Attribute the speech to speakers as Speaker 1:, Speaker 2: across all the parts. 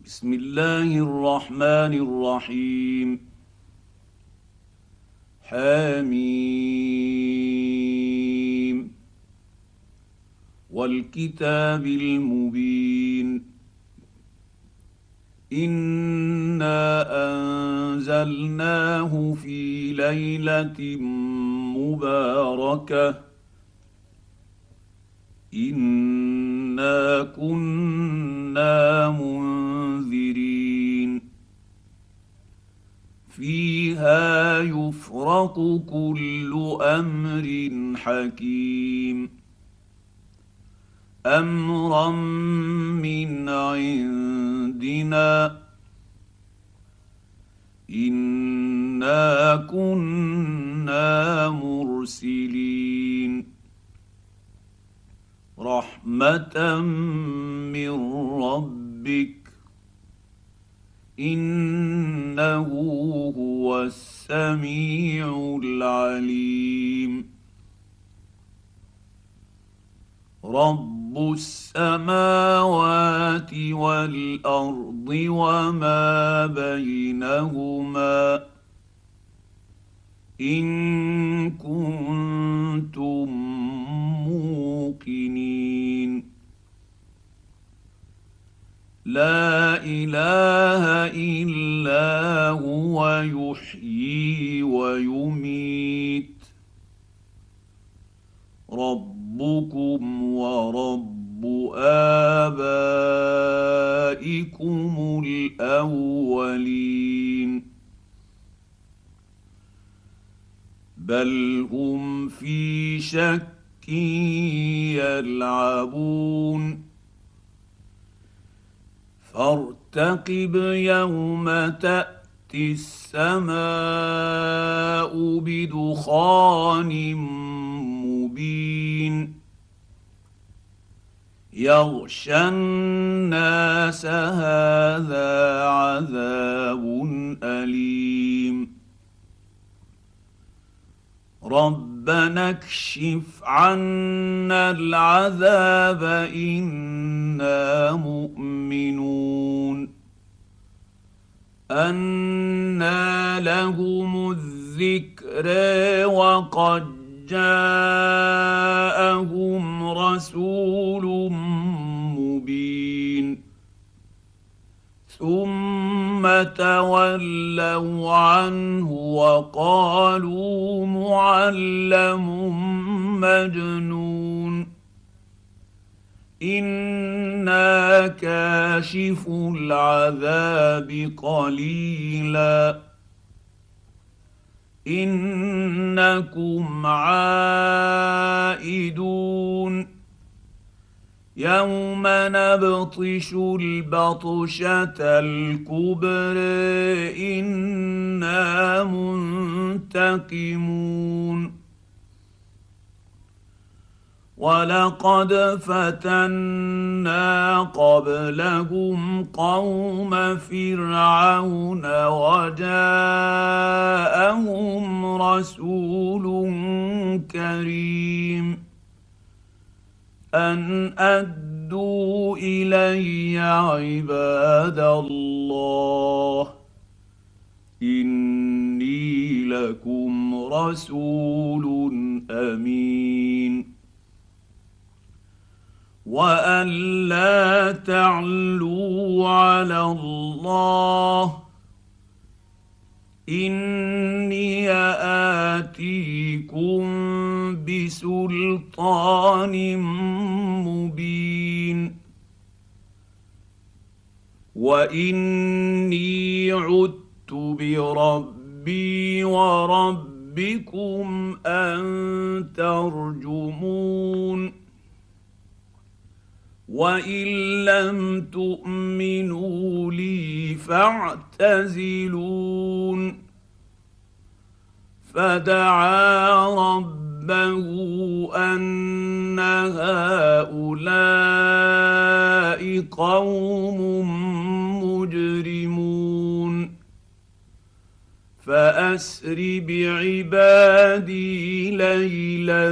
Speaker 1: بسم الله الرحمن الرحيم. حميم والكتاب المبين. انا انزلناه في ليله مباركه انا كنا منذرين فيها يفرق كل امر حكيم امرا من عندنا انا كنا مرسلين رحمه من ربك انه هو السميع العليم. رب السماوات والارض وما بينهما ان كنتم موقنين. لا اله الا هو يحيي ويميت ربكم ورب آبائكم الأولين بل هم في شك يلعبون فارتقب يوم تأتي السماء بدخان مبين يغشى الناس هذا عذاب أليم ربنا اكشف عنا العذاب إنا مؤمنون. أنى لهم الذكر وقد جاءهم رسول مبين ثم تولوا عنه وقالوا معلم مجنون إنا كاشف العذاب قليلا إنكم عائدون يوم نبطش البطشة الكبر إنا منتقمون ولقد فتنا قبلهم قوم فرعون وجاءهم رسول كريم أن أدوا إلي عباد الله إني لكم رسول أمين وأن لا تعلوا على الله إني آتيكم بسلطان مبين وإني عدت بربي وربكم أن ترجمون وإن لم تؤمنوا لي فاعتزلون فدعا ربه أن هؤلاء قوم مجرمون فأسر بعبادي ليلا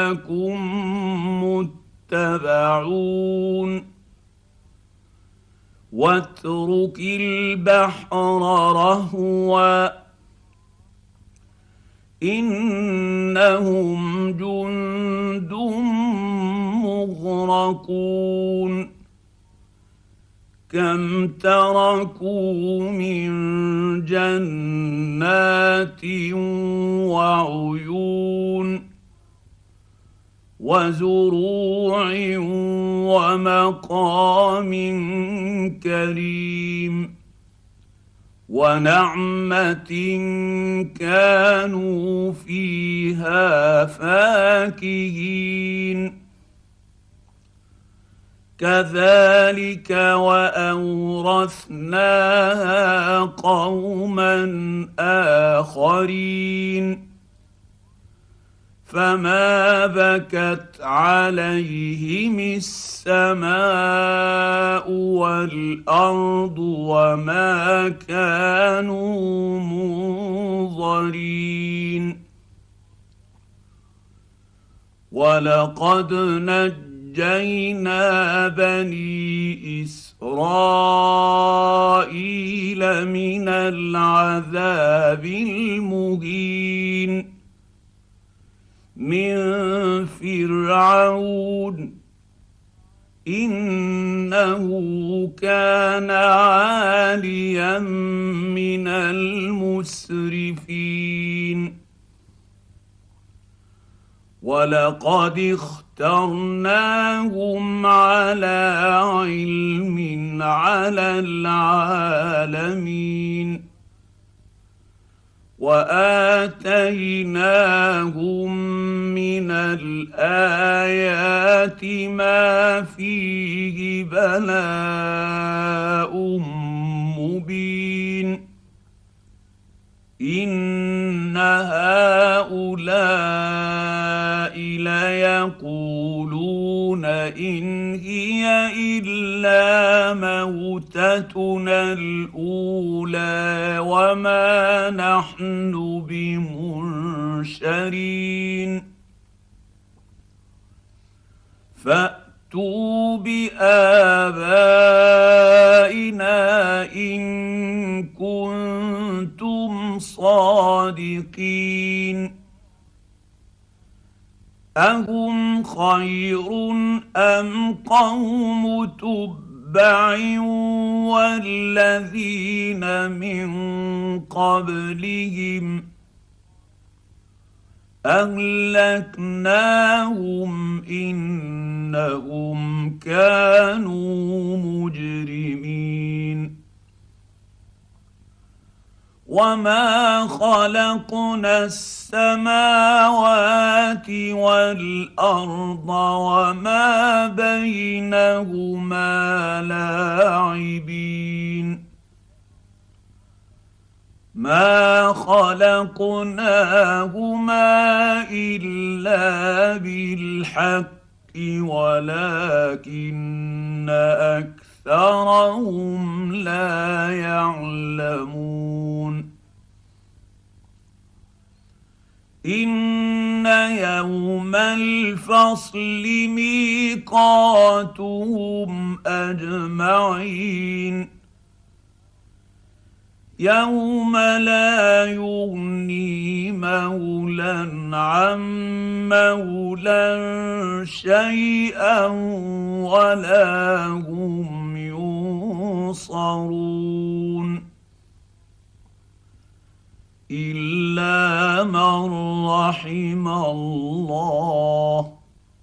Speaker 1: إنكم متبعون واترك البحر رهوا انهم جند مغرقون كم تركوا من جنات وعيون وزروع ومقام كريم ونعمه كانوا فيها فاكهين كذلك واورثناها قوما اخرين فما بكت عليهم السماء والارض وما كانوا منظرين ولقد نجينا بني اسرائيل من العذاب المهين من فرعون انه كان عاليا من المسرفين ولقد اخترناهم على علم على العالمين واتيناهم من الايات ما فيه بلاء مبين ان هؤلاء ليقولون ان هي الا موتتنا الاولى وما نحن بمنشرين فاتوا بآبائنا ان كنتم صادقين أهم خير أم قوم تبع والذين من قبلهم أهلكناهم إنهم كانوا مجرمين وما خلقنا السماوات والارض وما بينهما لاعبين ما خلقناهما الا بالحق ولكن اكثرهم لا يعلمون ان يوم الفصل ميقاتهم اجمعين يوم لا يغني مولى عن مولى شيئا ولا هم ينصرون الا من رحم الله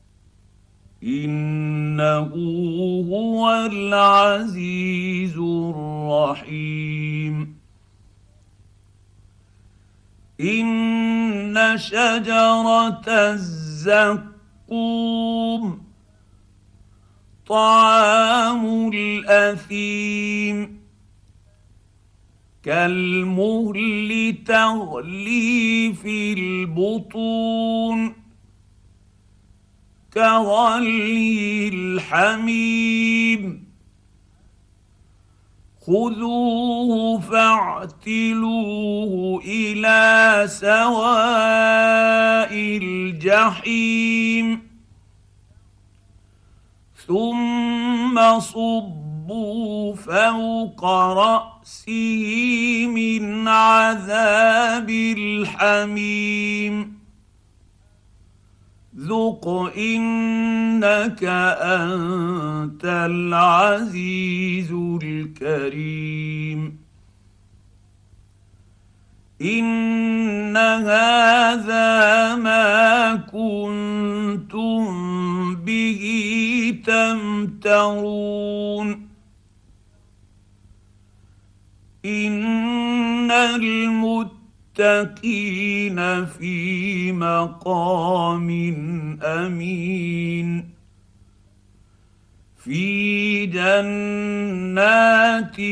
Speaker 1: انه هو العزيز الرحيم ان شجره الزقوم طعام الاثيم كالمهل تغلي في البطون كغلي الحميم خذوه فاعتلوه الى سواء الجحيم ثم صبوا فوق راسه من عذاب الحميم ذق انك انت العزيز الكريم ان هذا ما كنتم به تمترون ان المتقين في مقام امين في جنات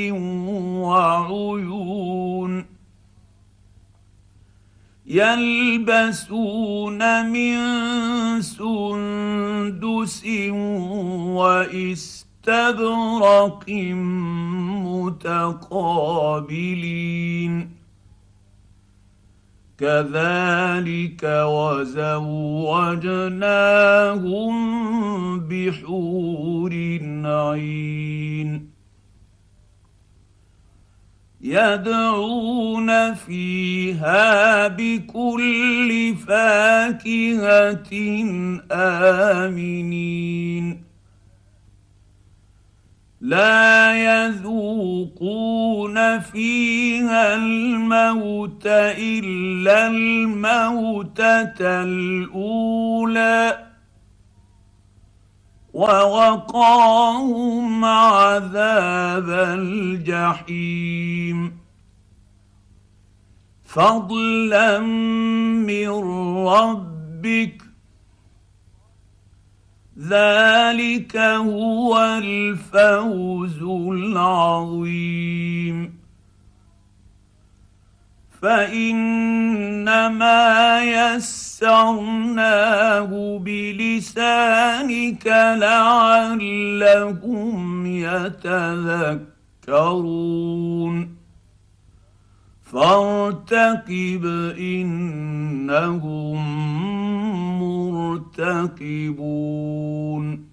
Speaker 1: وعيون يلبسون من سندس واستبرق متقابلين كذلك وزوجناهم بحور عين يدعون فيها بكل فاكهة آمنين لا يذوقون فيها الموت إلا الموتة الأولى ووقاهم عذاب الجحيم فضلا من ربك ذلك هو الفوز العظيم فانما يسرناه بلسانك لعلهم يتذكرون فارتقب انهم مرتقبون